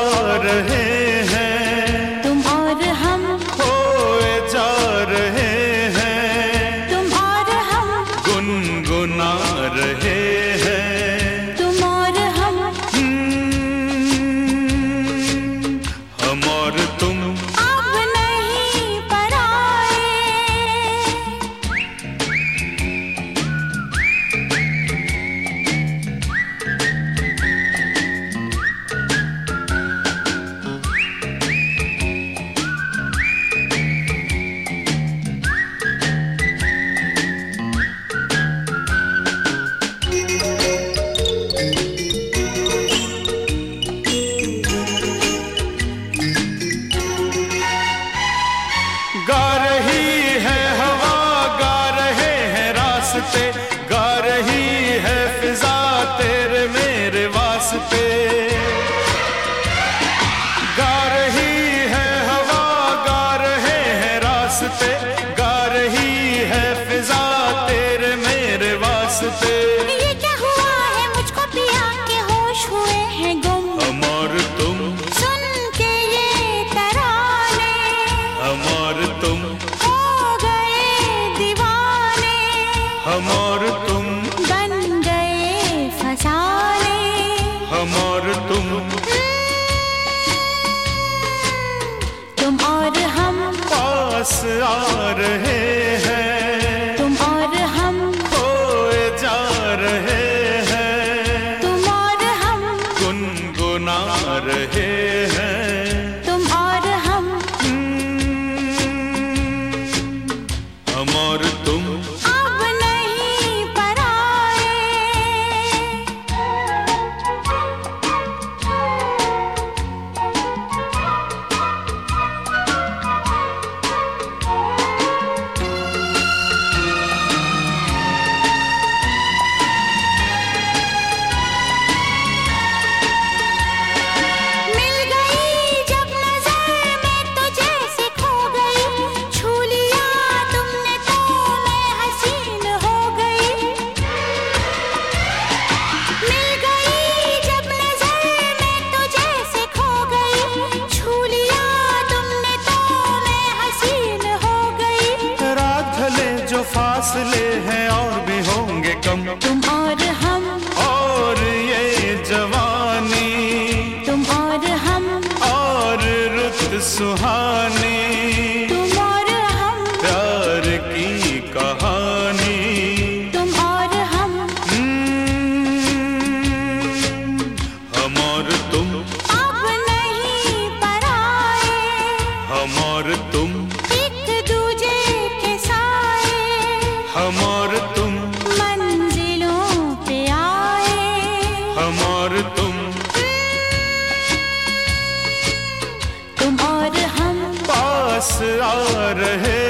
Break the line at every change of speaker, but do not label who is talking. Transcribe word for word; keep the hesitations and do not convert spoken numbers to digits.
रहे हैं,
तुम और हम
खोए जा रहे हैं,
तुम और हम
गुनगुना रहे हैं,
तुम और हम
हम और तुम
अब नहीं पराए।
गा रही है हवा, गा रहे हैं रास्ते, गा रही है फिजा तेरे मेरे वास्ते। गा रही है हवा, गा रहे हैं रास्ते, गा रही है फिजा तेरे मेरे वास्ते।
ये क्या हुआ है मुझको पिया के होश हुए हैं गुम,
हम और तुम
सुन के ये तराने
हम और तुम
हो गए दीवाने,
हम और तुम
बन गए फसाने।
हम और तुम
तुम और हम
पास आ रहे हैं,
तुम और हम
खोए जा रहे हैं,
तुम और हम
गुनगुना रहे हैं,
तुम और हम
हम और तुम
अब नहीं पराए। मिल गई जब नजर में तुझे से खो गई, छू लिया तुमने तो मैं हसीन हो गई। मिल गई जब नजर में तुझे से खो गई, छू लिया तुमने तो मैं हसीन हो गई।
रात ढले जो फासले हैं और भी होंगे कम,
तुम और हम
और ये जवानी
तुम और हम
और रुत सुहानी,
तुम और हम
प्यार की कहानी।
तुम और हम
हम और तुम
अब नहीं पराए।
हम और तुम
एक दूजे के साए
हम और तुम
मंजिलों पे आए।
हम और तुम
तुम और हम
पास आ रहे